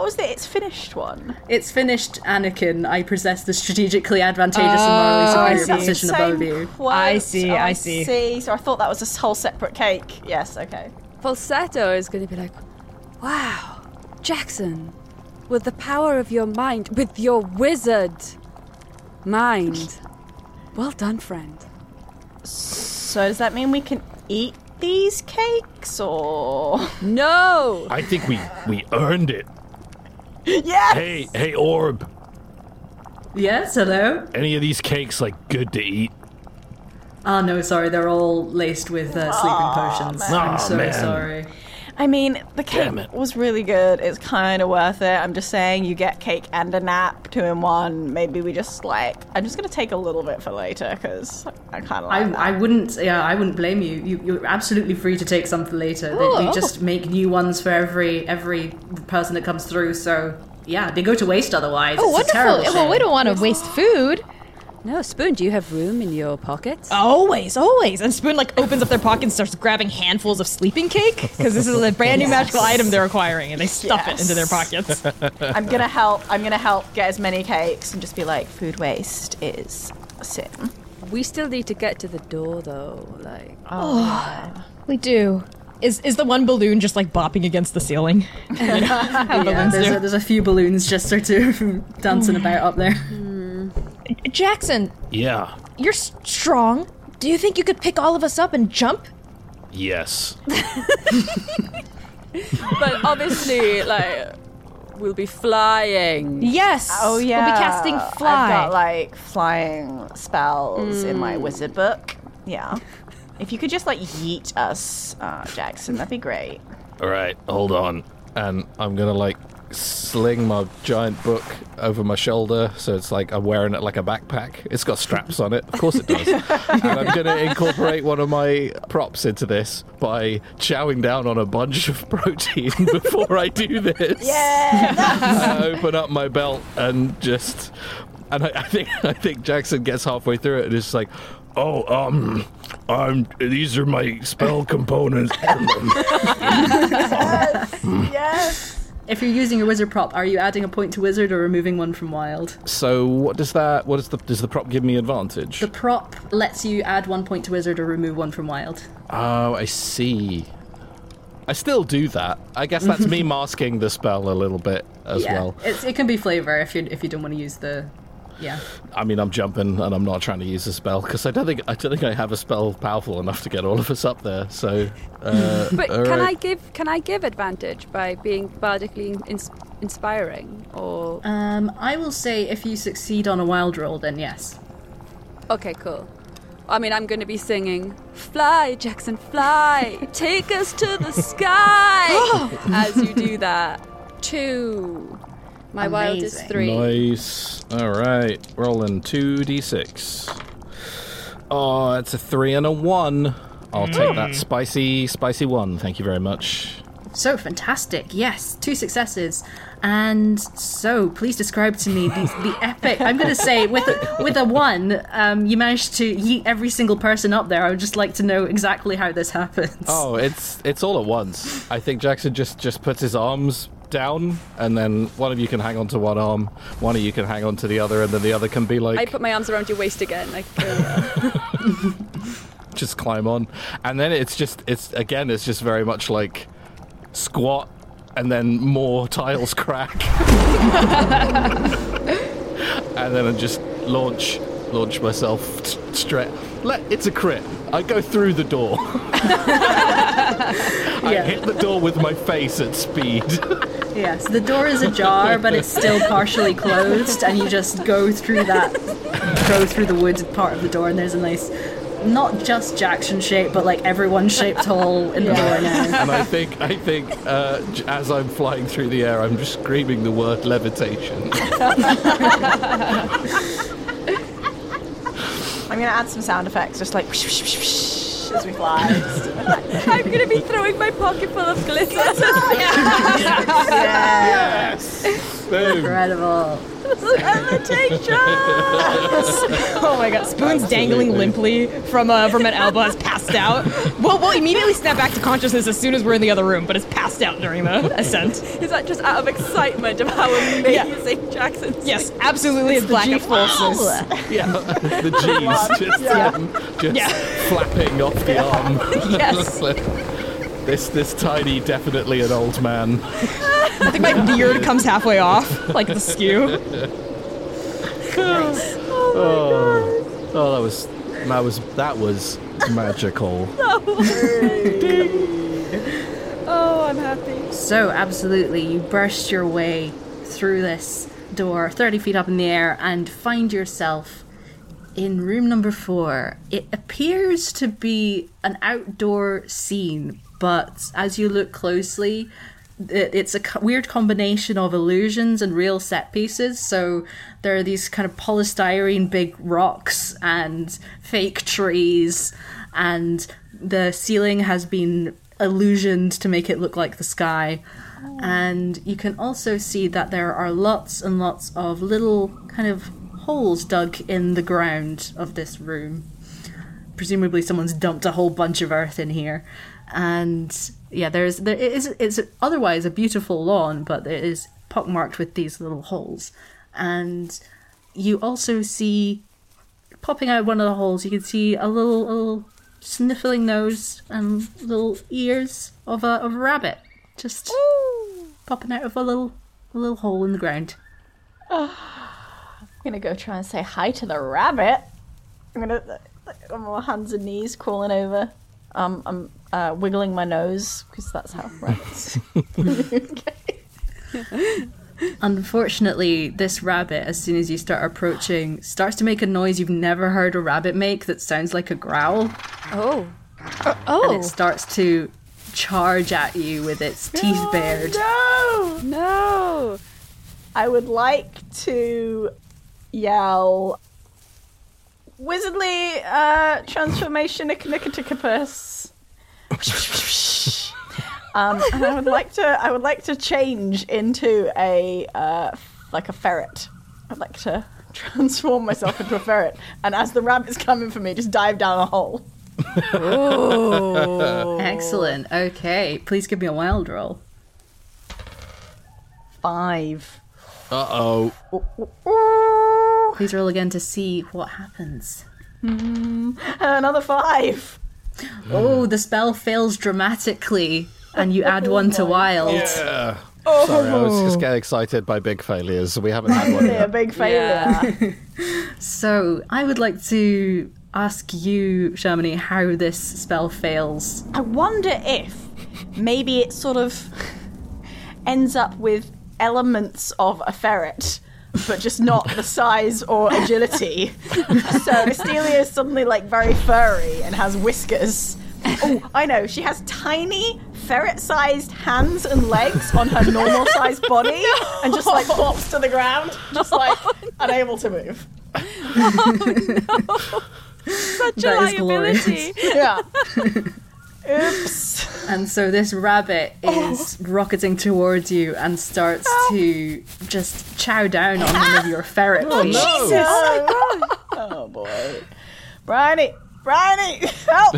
what was the it's finished one? It's finished, Anakin. I possess the strategically advantageous and morally superior Oh, position same above you. quote. I see, Oh, I see. see. So I thought that was a whole separate cake. Yes, okay. Falsetto is going to be like, wow, Jackson, with the power of your mind, with your wizard mind. Well done, friend. So does that mean we can eat these cakes, or no? I think we we earned it. Yes. Hey, hey, Orb. Yes, hello? Any of these cakes like good to eat? Oh, no, sorry, they're all laced with uh, sleeping potions. man. I'm Aw, so man. sorry. I mean, the Damn cake it. was really good. It's kind of worth it. I'm just saying, you get cake and a nap, two in one. Maybe we just like. I'm just gonna take a little bit for later because I kind of like I, that. I wouldn't, yeah, I wouldn't blame you. you. You're absolutely free to take some for later. They, they Oh. just make new ones for every every person that comes through. So yeah, they go to waste otherwise. Oh, It's a terrible wonderful. Well, we shame. don't want to waste food. No, Spoon, do you have room in your pockets? Always, always. And Spoon like opens up their pocket and starts grabbing handfuls of sleeping cake because this is a brand new magical item they're acquiring, and they stuff Yes. it into their pockets. I'm gonna help. I'm gonna help get as many cakes and just be like, food waste is a sin. We still need to get to the door, though. Like, Oh, we do. Is is the one balloon just like bopping against the ceiling? You know, how Yeah, balloons there's, do. a, there's a few balloons just sort of dancing about up there. Jackson, Yeah. you're s- strong. Do you think you could pick all of us up and jump? Yes. but obviously, like, we'll be flying. Yes. Oh yeah. We'll be casting fly. I've got like flying spells in my wizard book. Yeah. If you could just like yeet us, uh, Jackson, that'd be great. All right, hold on. And I'm going to like sling my giant book over my shoulder, so it's like I'm wearing it like a backpack. It's got straps on it, of course it does. And I'm going to incorporate one of my props into this by chowing down on a bunch of protein before I do this. Yeah. I open up my belt and just, and I, I think I think Jackson gets halfway through it and is like, oh, um, I'm. These are my spell components. yes. Yes. If you're using your wizard prop, are you adding a point to wizard or removing one from wild? So what does that? What is the? Does the prop give me advantage? The prop lets you add one point to wizard or remove one from wild. Oh, I see. I still do that. I guess that's me masking the spell a little bit as yeah, well. It's, it can be flavor if you if you don't want to use the. Yeah. I mean, I'm jumping and I'm not trying to use a spell because I don't think I don't think I have a spell powerful enough to get all of us up there. So, uh, But all can right. I give can I give advantage by being bardically ins- inspiring or? Um, I will say if you succeed on a wild roll, then yes. Okay, cool. I mean, I'm going to be singing, "Fly, Jackson, fly, take us to the sky." As you do that, two. My wild is Amazing. three. Nice. All right, rolling two d six. Oh, it's a three and a one. I'll take that spicy, spicy one. Thank you very much. So fantastic. Yes, two successes. And so, please describe to me the, the epic. I'm going to say, with a, with a one, um, you managed to yeet every single person up there. I would just like to know exactly how this happens. Oh, it's it's all at once. I think Jackson just, just puts his arms down, and then one of you can hang on to one arm, one of you can hang on to the other, and then the other can be like... I put my arms around your waist again. Like, uh, just climb on. And then it's just, it's again, it's just very much like squat, and then more tiles crack. And then I just launch, launch myself t- straight. Let, it's a crit. I go through the door. I hit the door with my face at speed. Yes, the door is ajar, but it's still partially closed, and you just go through that, go through the wood part of the door, and there's a nice, not just Jackson shape, but like everyone shaped hole in the door now. And I think, I think, uh, j- as I'm flying through the air, I'm just screaming the word levitation. I'm gonna add some sound effects, just like whoosh, whoosh, whoosh, whoosh, as we fly. I'm going to be throwing my pocket full of glitter. Yes! Boom. Incredible. levitation! Oh my god, Spoon's Absolutely. dangling limply from uh, from an elbow, has passed out. We'll, we'll immediately snap back to consciousness as soon as we're in the other room, but is passed out during the ascent. Is that just out of excitement of how amazing Jackson is? Yes, absolutely. It's black forces. Yeah, the G's just, Yeah. um, just Yeah. flapping off the arm. Yes. This this tiny, definitely an old man. I think my beard comes halfway off, like the skew. Oh, oh, that was that was that was magical. Oh, I'm happy. So, absolutely, you burst your way through this door, thirty feet up in the air, and find yourself in room number four. It appears to be an outdoor scene, but as you look closely, it, it's a co- weird combination of illusions and real set pieces. So there are these kind of polystyrene big rocks and fake trees, and the ceiling has been illusioned to make it look like the sky. And you can also see that there are lots and lots of little kind of holes dug in the ground of this room. Presumably someone's dumped a whole bunch of earth in here. And yeah, there's there is it's otherwise a beautiful lawn, but it is pockmarked with these little holes. And you also see, popping out one of the holes, you can see a little, a little sniffling nose and little ears of a of a rabbit, just Ooh. popping out of a little a little hole in the ground. Oh, I'm gonna go try and say hi to the rabbit. I'm gonna on my hands and knees crawling over. Um, I'm uh, wiggling my nose because that's how rabbits. Unfortunately, this rabbit, as soon as you start approaching, starts to make a noise you've never heard a rabbit make that sounds like a growl. Oh. Uh, oh. And it starts to charge at you with its teeth oh, bared. No! No! I would like to yell, Wizardly uh, transformation Nicotopus. Um, and I would like to. I would like to change into a uh, like a ferret. I'd like to transform myself into a ferret, and as the rabbit's coming for me, just dive down a hole. Oh, excellent. Okay, please give me a wild roll. Five. Uh oh. Please roll again to see what happens. Mm, another five. Oh, the spell fails dramatically. And you add one to wild. Yeah. Oh. Sorry, I was just getting excited by big failures. We haven't had one Yeah, yet. big failure. Yeah. So, I would like to ask you, Shamini, how this spell fails. I wonder if maybe it sort of ends up with elements of a ferret, but just not the size or agility. So Estelia is suddenly like very furry and has whiskers. Oh, I know. She has tiny ferret-sized hands and legs on her normal-sized body, no. and just like flops to the ground, just like oh, no. unable to move. Oh no! Such that a liability. Yeah. Oops. And so this rabbit is oh. rocketing towards you and starts oh. to just chow down on one of your ferret oh, feet. Jesus. Oh, my God. Oh boy. Bryony, Bryony, help!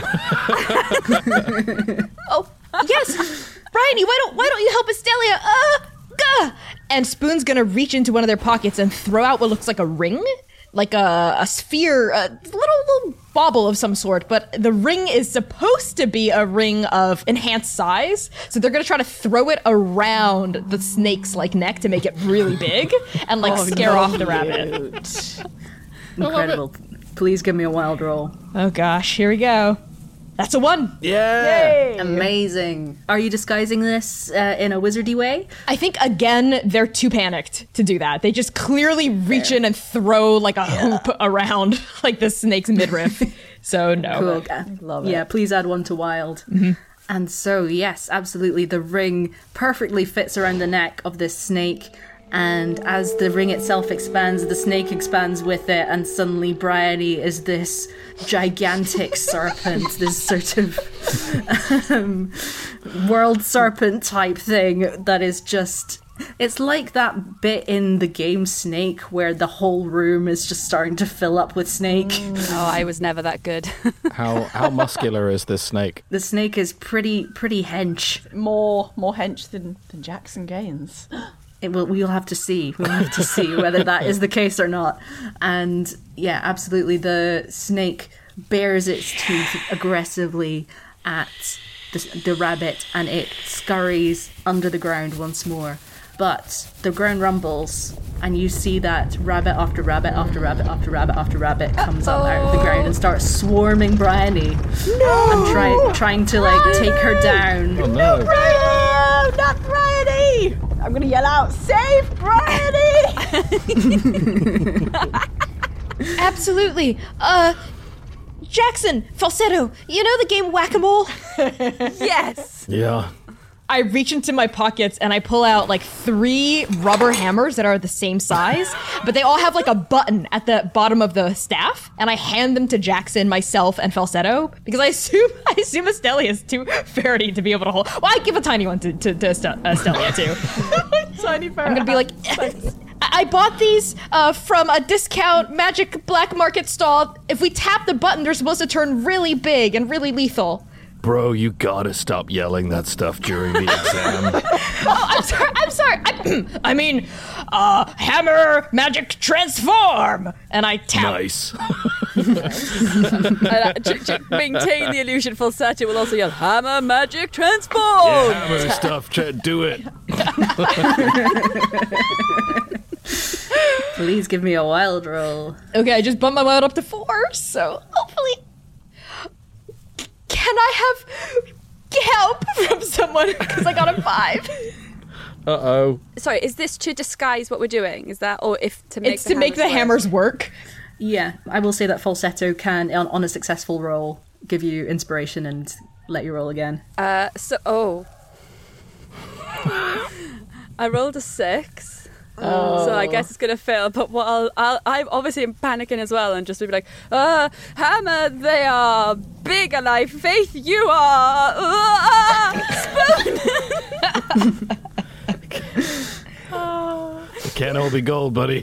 Oh, yes, Bryony, why don't why don't you help Estelia? Uh, gah! And Spoon's gonna reach into one of their pockets and throw out what looks like a ring, like a, a sphere, a little little bauble of some sort. But the ring is supposed to be a ring of enhanced size, so they're gonna try to throw it around the snake's like neck to make it really big and like oh, scare no, off the rabbit. Incredible. Please give me a wild roll. Oh gosh, here we go. That's a one. Yeah. Yay. Amazing. Are you disguising this uh, in a wizardy way? I think, again, they're too panicked to do that. They just clearly reach Fair. in and throw like a yeah. hoop around like the snake's midriff. So no. Cool. I love it. Yeah, please add one to wild. Mm-hmm. And so, yes, absolutely. The ring perfectly fits around the neck of this snake. And as the ring itself expands, the snake expands with it, and suddenly Bryony is this gigantic serpent, this sort of um, world serpent type thing that is just It's like that bit in the game Snake where the whole room is just starting to fill up with snake. Mm. Oh, I was never that good. How how muscular is this snake? The snake is pretty pretty hench. More more hench than, than Jackson Gaines. It will, we'll have to see. We'll have to see whether that is the case or not. And yeah, absolutely. The snake bares its teeth aggressively at the, the rabbit and it scurries under the ground once more. But the ground rumbles and you see that rabbit after rabbit after rabbit after rabbit after rabbit comes up out of the ground and starts swarming Bryony. No! And try, trying to like take her down. Oh, no. No, Bryony! Not Bryony! I'm gonna yell out, save Bryony! Absolutely. Uh, Jackson, Falsetto, you know the game Whack-A-Mole? Yes! Yeah. I reach into my pockets and I pull out like three rubber hammers that are the same size, but they all have like a button at the bottom of the staff, and I hand them to Jackson, myself, and Falsetto because I assume I assume Estelia is too ferrety to be able to hold. Well, I give a tiny one to, to, to Est- Estelia too. Tiny ferret. I'm gonna be like, I bought these uh, from a discount magic black market stall. If we tap the button, they're supposed to turn really big and really lethal. Bro, you gotta stop yelling that stuff during the exam. Oh, I'm sorry. I'm sorry. I, I mean, uh, hammer, magic, transform, and I tap. Nice. and, uh, j- j- maintain the illusion. Falsetto will also yell, hammer, magic, transform. Yeah, hammer stuff. Ch- do it. Please give me a wild roll. Okay, I just bumped my wild up to four, so hopefully. Can I have help from someone? Because I got a five. Uh-oh. Sorry, is this to disguise what we're doing? Is that, or if to make It's the to make the work? hammers work. Yeah, I will say that Falsetto can, on, on a successful roll, give you inspiration and let you roll again. Uh, so, oh. I rolled a six. Oh. So I guess it's gonna fail. But what I'll, I'll, I'm obviously panicking as well, and just be like, "Uh, hammer, they are big, and I faith you are." Uh, spoon. Oh. It can't all be gold, buddy.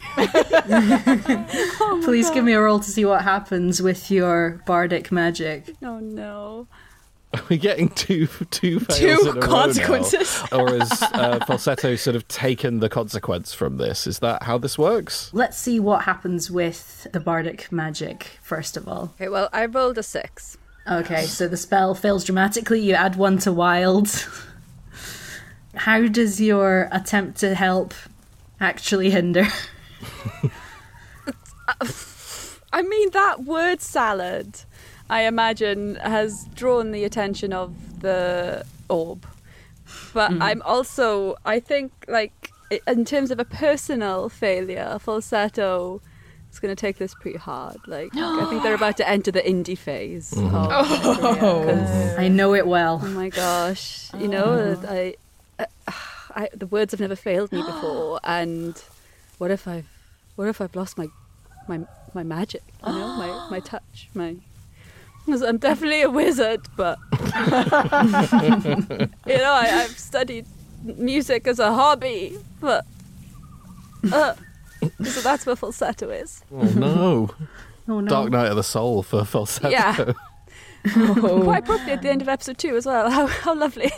oh Please God. Give me a roll to see what happens with your bardic magic. Oh no. Are we getting two two fails two in a consequences? Row now? Or has uh, Falsetto sort of taken the consequence from this? Is that how this works? Let's see what happens with the bardic magic, first of all. Okay, well, I rolled a six. Okay, so the spell fails dramatically. You add one to wild. How does your attempt to help actually hinder? I mean, that word salad, I imagine, has drawn the attention of the orb. But mm. I'm also, I think, like, in terms of a personal failure, Falsetto is going to take this pretty hard. Like, I think they're about to enter the indie phase. Mm-hmm. Of oh. career, I know it well. Oh my gosh. You know, oh. I, I, I, the words have never failed me before. And what if I've, what if I've lost my, my, my magic? You know, my, my touch, my... I'm definitely a wizard, but you know, I, I've studied music as a hobby, but uh, so that's where Falsetto is. Oh no! Oh no! Dark Night of the Soul for Falsetto. Yeah. Oh. Quite appropriate at the end of episode two as well. How how lovely.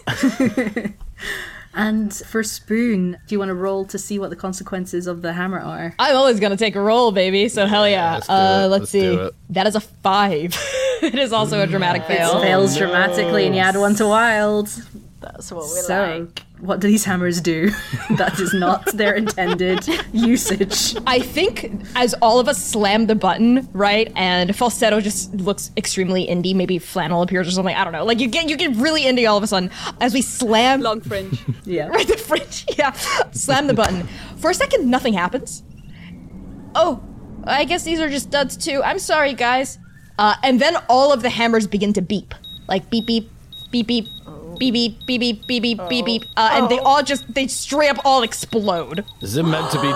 And for Spoon, do you want to roll to see what the consequences of the hammer are? I'm always going to take a roll, baby, so hell yeah. yeah let's uh, let's, let's see. That is a five. It is also a dramatic fail. It fails oh, no. dramatically and you add one to wild. That's what we so, like. What do these hammers do? That is not their intended usage. I think as all of us slam the button, right, and Falsetto just looks extremely indie, maybe flannel appears or something, I don't know. Like, you get you get really indie all of a sudden as we slam... Long fringe. Yeah. Right, the fringe, yeah. Slam the button. For a second, nothing happens. Oh, I guess these are just duds too. I'm sorry, guys. Uh, and then all of the hammers begin to beep. Like, beep, beep, beep, beep. Beep beep beep beep beep beep beep beep, uh, and they all just they straight up all explode. Is it meant to be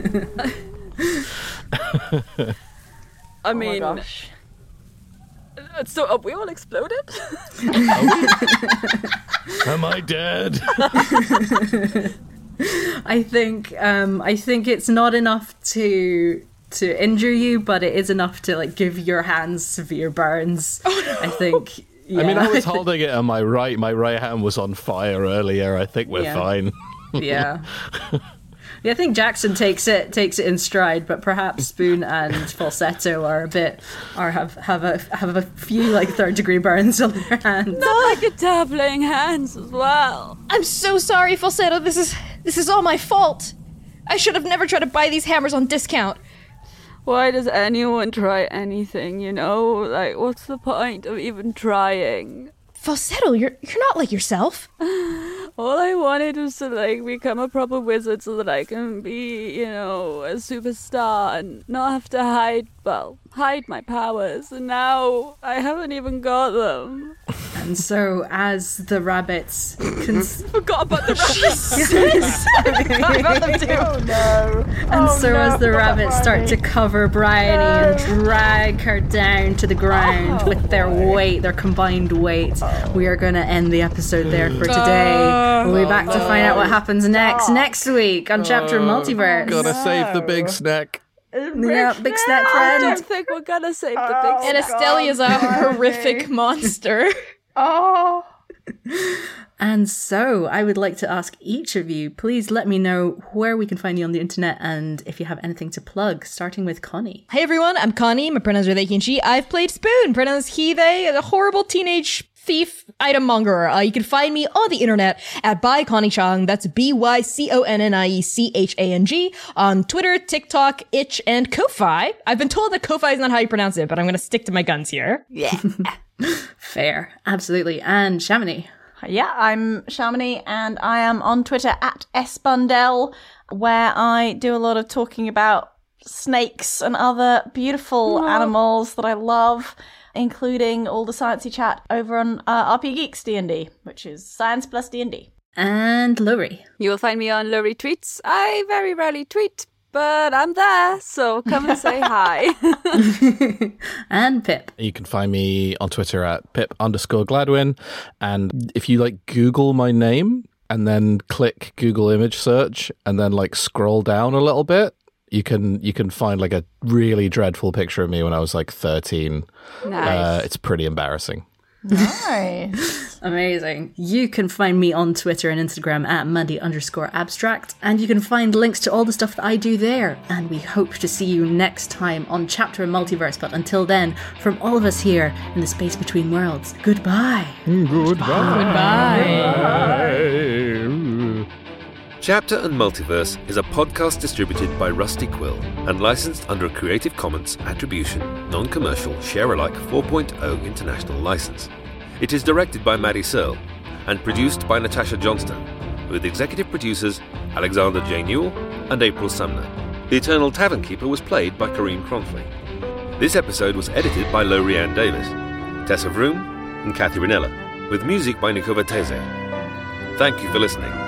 do? I mean, oh So are we all exploded? Am I dead? I think um, I think it's not enough to to injure you, but it is enough to like give your hands severe burns. Oh, no. I think. Yeah. I mean, I was holding it on my right. My right hand was on fire earlier. I think we're yeah. fine. yeah. Yeah, I think Jackson takes it takes it in stride, but perhaps Spoon and Falsetto are a bit are have have a have a few like third degree burns on their hands. Not my guitar playing hands as well. I'm so sorry, Falsetto. This is this is all my fault. I should have never tried to buy these hammers on discount. Why does anyone try anything, you know? Like, what's the point of even trying? Falsetto, you're you're not like yourself. All I wanted was to, like, become a proper wizard so that I can be, you know, a superstar and not have to hide, well, hide my powers. And now I haven't even got them. And so, as the rabbits... Cons- forgot about the rabbits. forgot about them too. Oh, no. And oh, so, no, as the rabbits start to cover Bryony no. and drag her down to the ground oh, with their boy. weight, their combined weight, oh. we are going to end the episode there for today. We'll be back no. to find out what happens next, next week on Chapter oh, Multiverse. Gotta no. save the big snack. Yeah, big snack friend. I don't think we're gonna save the big oh, snack. And Estelle is a horrific monster. Oh. And so, I would like to ask each of you, please let me know where we can find you on the internet and if you have anything to plug, starting with Connie. Hey everyone, I'm Connie. My pronouns are they, and she. I've played Spoon, pronouns he, they, a horrible teenage thief item monger. Uh, you can find me on the internet at by Connie Chang. That's B Y C O N N I E C H A N G on Twitter, TikTok, Itch, and Ko-Fi. I've been told that Ko-Fi is not how you pronounce it, but I'm going to stick to my guns here. Yeah. Fair. Absolutely. And Shamini. Yeah, I'm Shamini, and I am on Twitter at sbundell, where I do a lot of talking about snakes and other beautiful Aww. animals that I love, including all the sciencey chat over on uh, R P Geeks D and D, which is science plus D and D. And Lori. You will find me on Lori Tweets. I very rarely tweet, but I'm there, so come and say hi. And Pip. You can find me on Twitter at Pip underscore Gladwin. And if you like Google my name and then click Google image search and then like scroll down a little bit, you can you can find like a really dreadful picture of me when I was like thirteen. Nice. Uh, it's pretty embarrassing. Nice. Amazing. You can find me on Twitter and Instagram at Mandy underscore abstract, and you can find links to all the stuff that I do there. And we hope to see you next time on Chapter Multiverse. But until then, from all of us here in the space between worlds, goodbye. Goodbye. Goodbye. Chapter and Multiverse is a podcast distributed by Rusty Quill and licensed under a Creative Commons Attribution, Non-Commercial, Share-alike four point oh International License. It is directed by Maddie Searle and produced by Natasha Johnston, with executive producers Alexander J. Newell and April Sumner. The Eternal Tavern Keeper was played by Kareem Cronfley. This episode was edited by Lowry Ann Davis, Tessa Vroom and Kathy Ranella, with music by Nico Vatese. Thank you for listening.